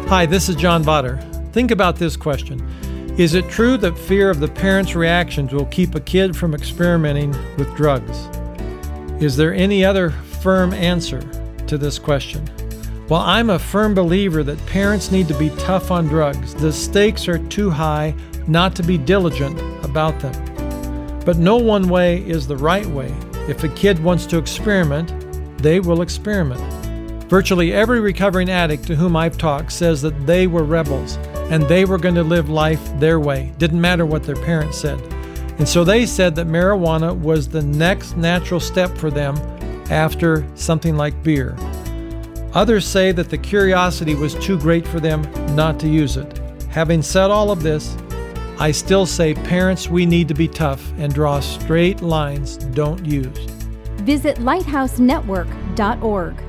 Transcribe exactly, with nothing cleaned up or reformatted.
Hi, this is John Botter. Think about this question. Is it true that fear of the parents' reactions will keep a kid from experimenting with drugs? Is there any other firm answer to this question? Well, I'm a firm believer that parents need to be tough on drugs. The stakes are too high not to be diligent about them. But no one way is the right way. If a kid wants to experiment, they will experiment. Virtually every recovering addict to whom I've talked says that they were rebels and they were going to live life their way. Didn't matter what their parents said. And so they said that marijuana was the next natural step for them after something like beer. Others say that the curiosity was too great for them not to use it. Having said all of this, I still say, parents, we need to be tough and draw straight lines. Don't use. Visit lighthouse network dot org.